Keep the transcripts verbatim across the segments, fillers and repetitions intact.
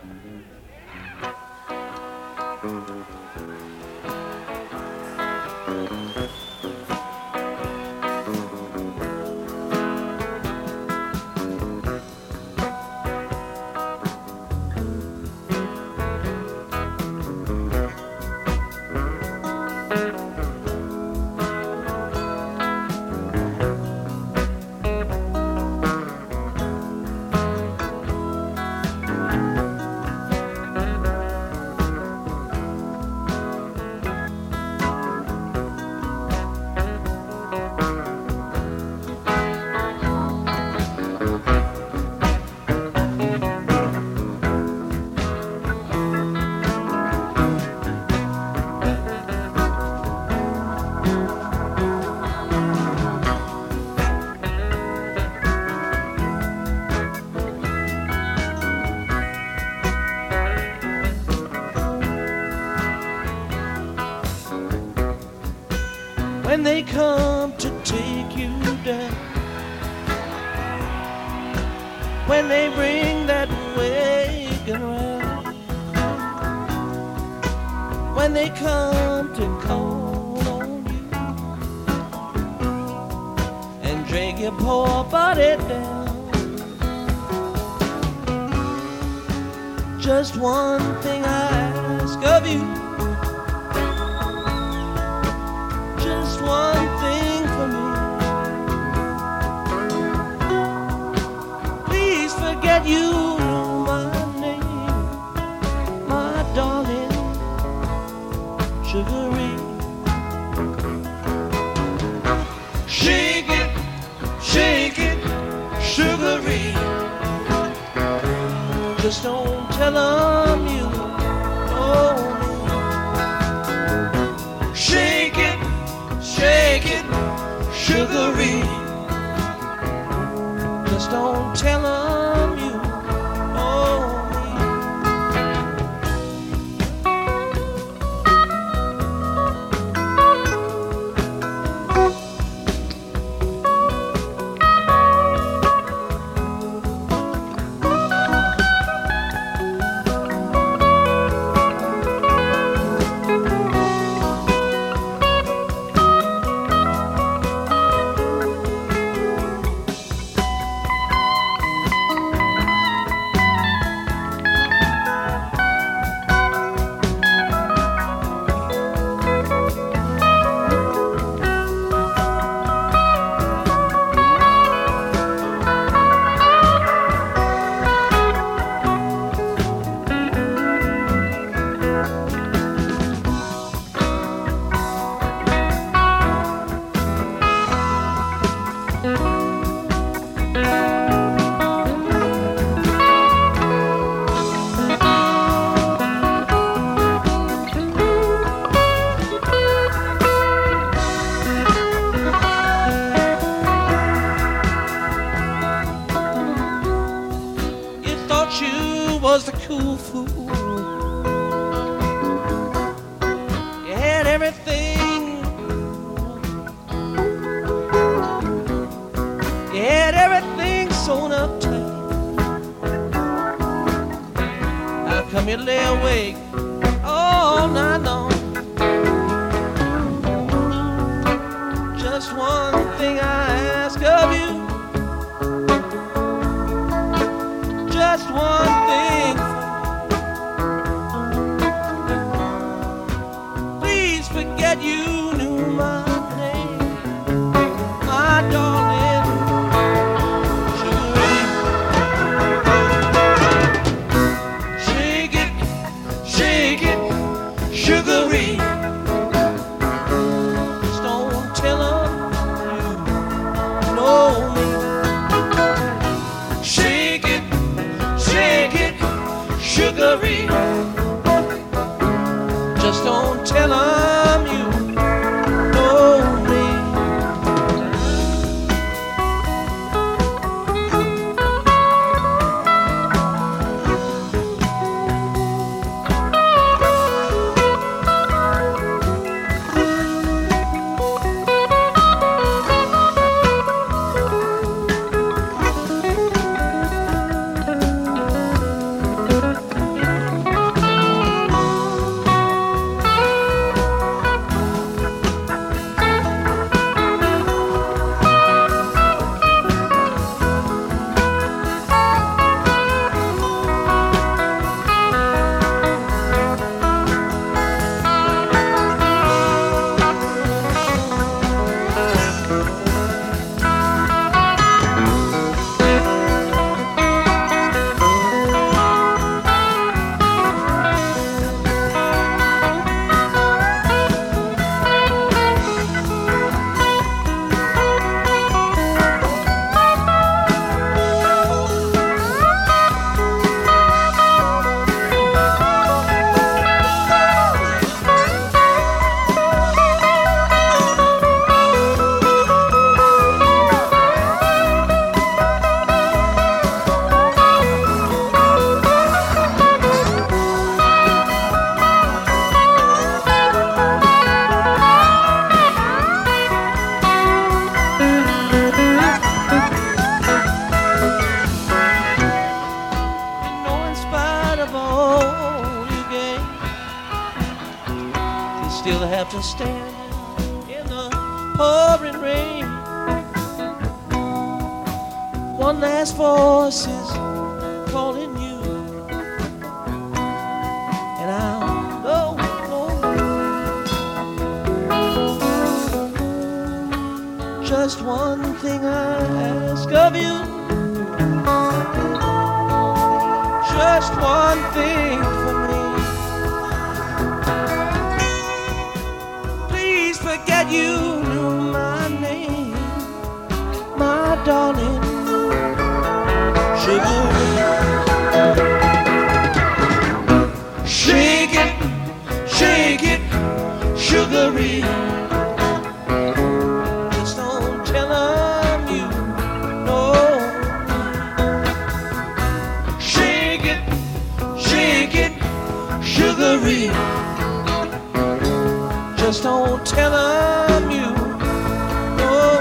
When they come to take you down, when they bring that wagon round, when they come to call on you and drag your poor body down, just one thing I ask of you, one thing for me. Please forget you know my name, my darling Sugaree. Shake it, shake it, Sugaree. Just don't tell them you know me. Shake it, shake it, Sugaree. Just don't tell them you know me. Was the cool fool. You had everything. You had everything sewn up tight. How come you lay awake all night long? Just one thing I ask of you. Just one thing. Please forget you knew my name, my darling Sugaree. Shake it, shake it, Sugaree. Just don't tell them you know me. Shake it, shake it, Sugaree. Just don't tell them you know me. still have to stand in the pouring rain. One last voice is calling you, and I'll go home. Just one thing I ask of you, just one thing for me. Please forget you knew my name, my darling. Shake it, shake it, sugary. Just don't tell them you know. Shake it, shake it, sugary. Just don't tell them you know.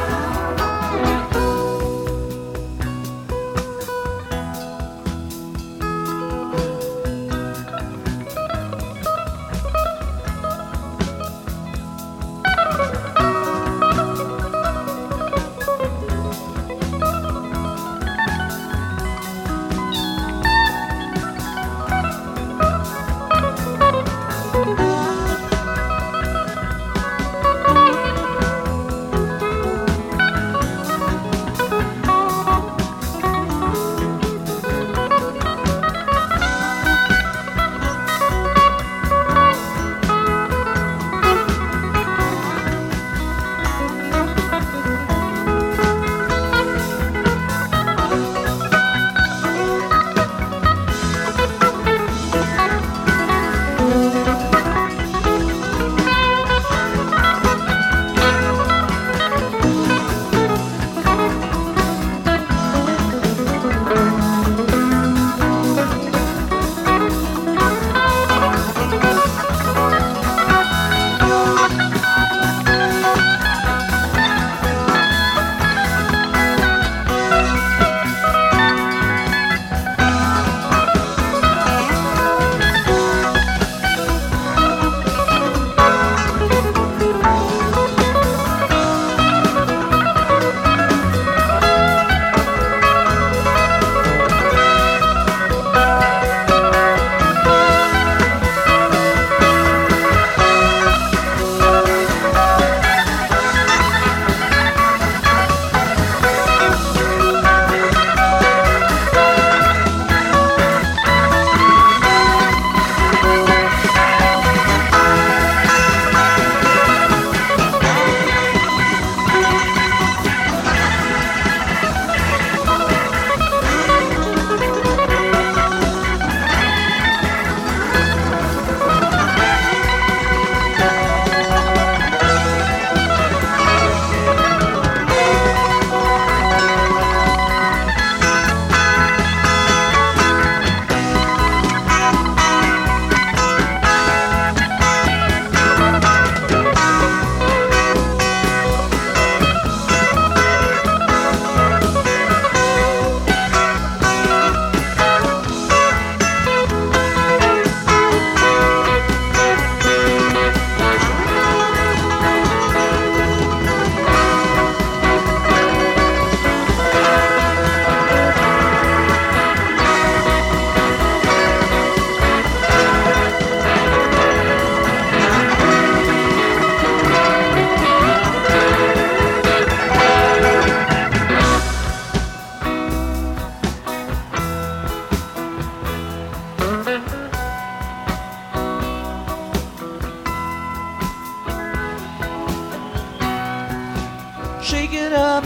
Shake it up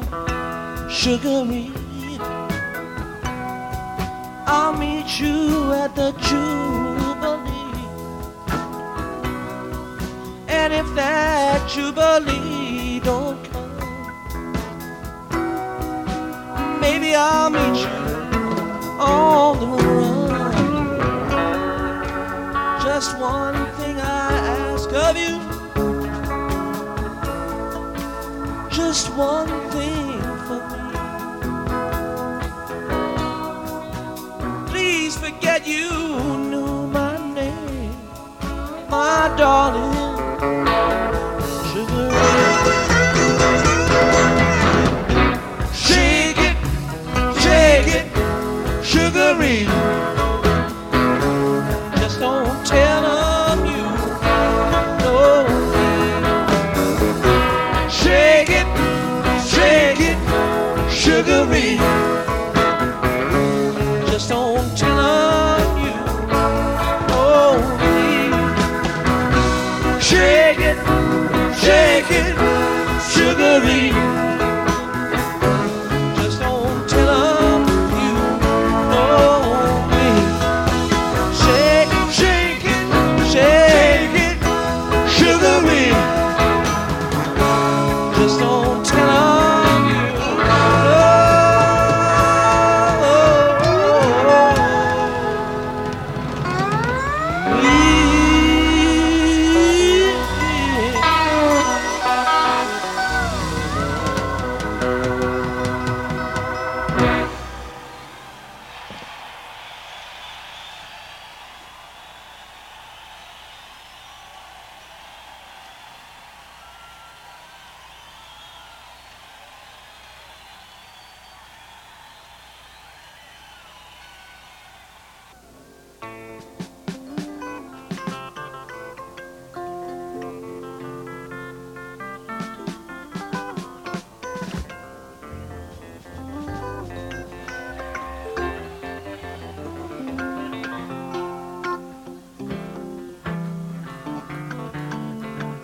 now, sugary. I'll meet you at the Jubilee. And if that Jubilee don't come, maybe I'll meet you on the run. Just one thing I ask of you, just one thing for me. Please forget you knew my name, my darling. Sugar shake it, shake it, Sugarine. Just don't tell them you know me. Shake it, shake it, Sugarine. Just don't tell them you know me. Shake it, shake it, Sugarine.